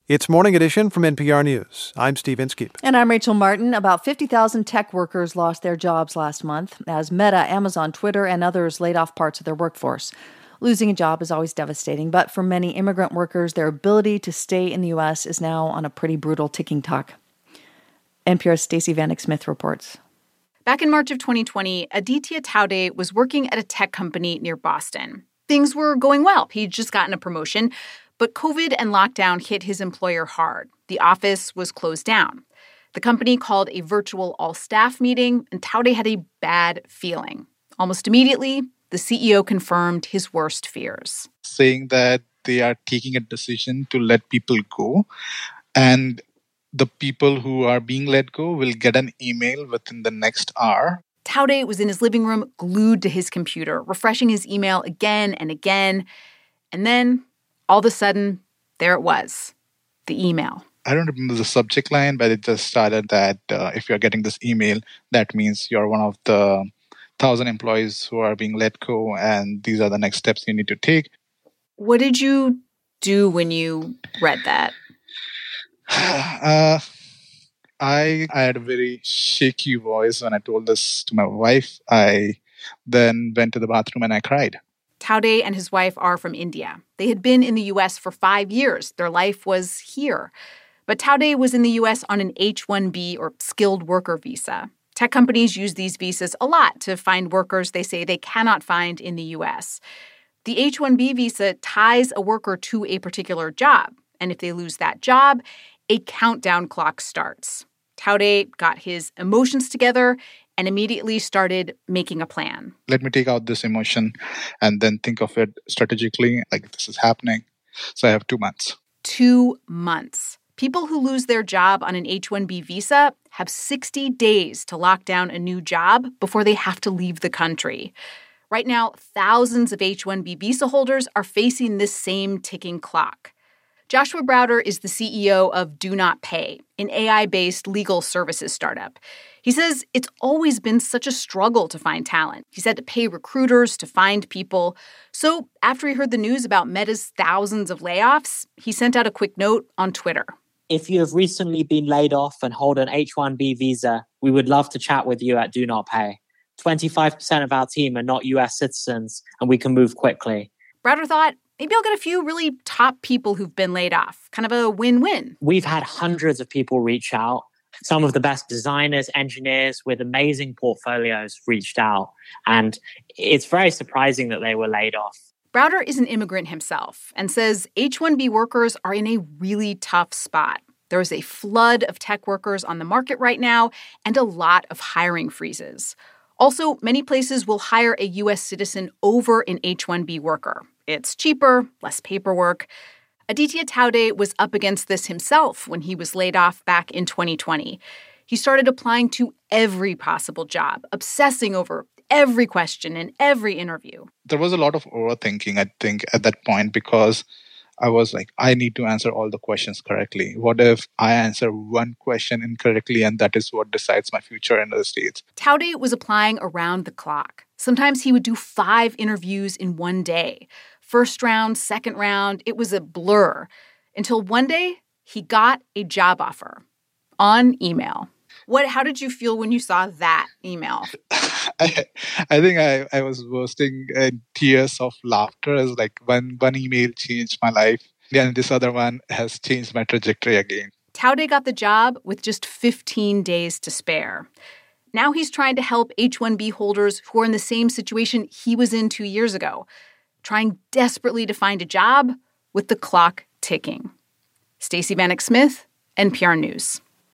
It's Morning Edition from NPR News. I'm Steve Inskeep. And I'm Rachel Martin. About 50,000 tech workers lost their jobs last month as Meta, Amazon, Twitter, and others laid off parts of their workforce. Losing a job is always devastating, but for many immigrant workers, their ability to stay in the U.S. is now on a pretty brutal ticking clock. NPR's Stacey Vanek Smith reports. Back in March of 2020, Aditya Taude was working at a tech company near Boston. Things were going well. He'd just gotten a promotion. But COVID and lockdown hit his employer hard. The office was closed down. The company called a virtual all-staff meeting, and Taude had a bad feeling. Almost immediately, the CEO confirmed his worst fears. Saying that they are taking a decision to let people go, and the people who are being let go will get an email within the next hour. Taude was in his living room, glued to his computer, refreshing his email again and again. And then, all of a sudden, there it was, the email. I don't remember the subject line, but it just started that if you're getting this email, that means you're one of the 1,000 employees who are being let go, and these are the next steps you need to take. What did you do when you read that? I had a very shaky voice when I told this to my wife. I then went to the bathroom and I cried. Taude and his wife are from India. They had been in the U.S. for 5 years. Their life was here. But Taude was in the U.S. on an H-1B or skilled worker visa. Tech companies use these visas a lot to find workers they say they cannot find in the U.S. The H-1B visa ties a worker to a particular job. And if they lose that job, a countdown clock starts. Taude got his emotions together and immediately started making a plan. Let me take out this emotion and then think of it strategically, like this is happening. So I have 2 months. 2 months. People who lose their job on an H-1B visa have 60 days to lock down a new job before they have to leave the country. Right now, thousands of H-1B visa holders are facing this same ticking clock. Joshua Browder is the CEO of Do Not Pay, an AI-based legal services startup. He says it's always been such a struggle to find talent. He's had to pay recruiters to find people. So after he heard the news about Meta's thousands of layoffs, he sent out a quick note on Twitter. If you have recently been laid off and hold an H-1B visa, we would love to chat with you at Do Not Pay. 25% of our team are not U.S. citizens, and we can move quickly. Browder thought, maybe I'll get a few really top people who've been laid off. Kind of a win-win. We've had hundreds of people reach out. Some of the best designers, engineers with amazing portfolios reached out. And it's very surprising that they were laid off. Browder is an immigrant himself and says H-1B workers are in a really tough spot. There is a flood of tech workers on the market right now and a lot of hiring freezes. Also, many places will hire a U.S. citizen over an H-1B worker. It's cheaper, less paperwork. Aditya Taude was up against this himself when he was laid off back in 2020. He started applying to every possible job, obsessing over every question in every interview. There was a lot of overthinking, I think, at that point, because I was like, I need to answer all the questions correctly. What if I answer one question incorrectly and that is what decides my future in the States? Taude was applying around the clock. Sometimes he would do 5 interviews in one day. First round, second round, it was a blur. Until one day, he got a job offer on email. How did you feel when you saw that email? I think I was bursting in tears of laughter as like one email changed my life. And this other one has changed my trajectory again. Taude got the job with just 15 days to spare. Now he's trying to help H-1B holders who are in the same situation he was in 2 years ago, trying desperately to find a job with the clock ticking. Stacey Vanek Smith, NPR News.